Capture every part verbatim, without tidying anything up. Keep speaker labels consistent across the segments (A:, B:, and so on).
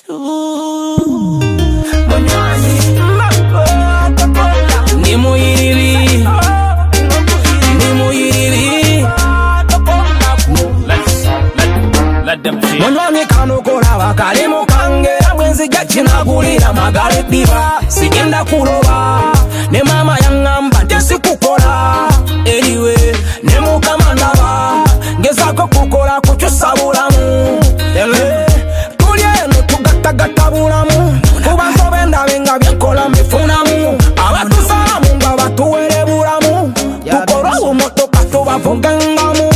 A: Monwani kano kola wakali mukange Mwenzi gachi na gulira magari diva Sigenda kuloba Ne mama yangamba tesi kukola Anyway Ne mukama ndaba Ngezako kukola kuchusa bulamu Ele Tulye ne tugata gata bulamu Kubanto benda benga byankola mifunamu Abatusala munga batuwele bulamu Tukora umoto katuba vugangamu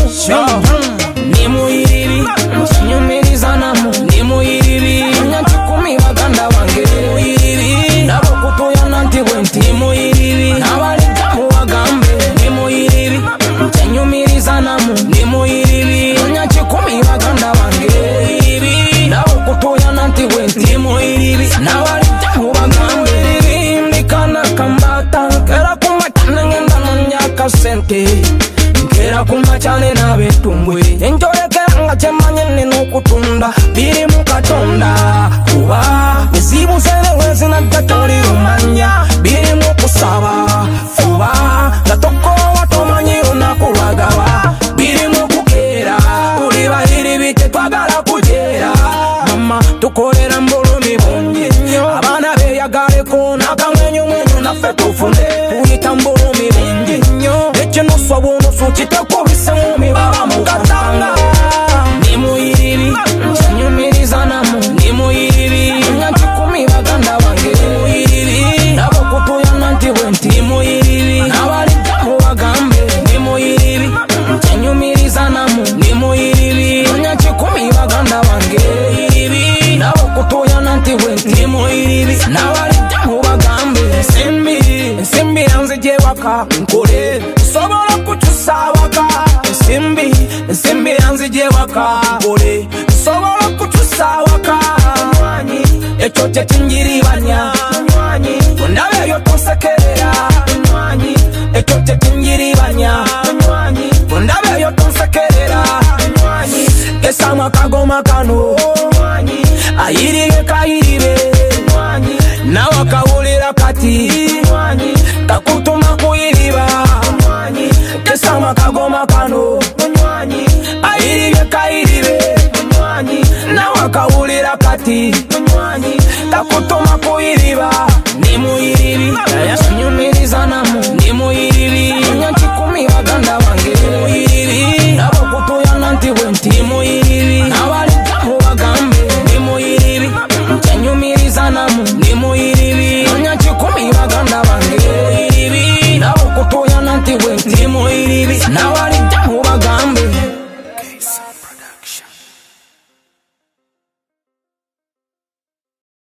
A: Nimu iribi Nyumiriza namu Nimu iribi Nyachikumi baganda wange Nimu iribi Nabo kutuya nanti wenti Nimu iribi Nabali jamu wagambe Nimu iribi Nyumiriza namu Nimu iribi Nyachikumi baganda wange Nimu iribi Nabo kutuya nanti wenti Nimu iribi Nabali jamu wagambe Nimu Nikana kambata Kera kumatana ngenda nanyaka sente Kera kumachane na betumbwe Enjoye kera chemanye nino kutunda Biri mukatonda Kuba Nisibu sene wezi na tatoli rumanya Biri mukusaba Fuba Natoko watomanyi unakuwagawa Biri mukukera Uliba hiri bite twagala kujera Mama tukolera mbulumi bungi Abana beyagale kuna Kamwenyu mwenyu na fetufune Uyita mbulumi bungi Eche nuso bunu suchite kubise mumi baba mukatanga Nimu iribi Nyumiriza namu Nimu iribi Nyachikumi baganda wange Nimu iribi Nabo kutuya nanti wenti Nimu iribi Nabali jamu wagambe Nimu iribi Nyumiriza namu Nimu iribi Nyachikumi baganda wange Nimu iribi Nabo kutuya nanti wenti Nimu iribi Nabali jamu wagambe Simbi Simbi yanzije waka Nkule Sobola kuchusa waka Simbi Simbi yanzije waka Nkule Sobola kuchusa waka Mwanyi Echoche tinjiribanya Mwanyi Ndawe yotonsekerera Mwanyi Echoche tinjiribanya Mwanyi Ndawe yotonsekerera Mwanyi Esama kagoma kano Mwanyi Ayirige kayiribe Mwanyi Nawa kawulira kati Mwanyi Kakutuma kuyiriba Mwanyi Kesama kagoma kano Mwanyi Ayirige kayiribe Mwanyi Nawa kawulira kati Mwanyi Kakutuma kuyiriba Nimu iribi Nyumiriza namu Nimu iribi Nyachikumi baganda wange Nimu iribi Nabo kutuya nanti wenti Nimu iribi Nabali jamu wagambe Nimu iribi Nyumiriza namu Nimu iribi Nyachikumi baganda wange Nimu iribi Nabo kutuya nanti wenti Nimu iribi Nabali jamu wagambe K-Sound Production.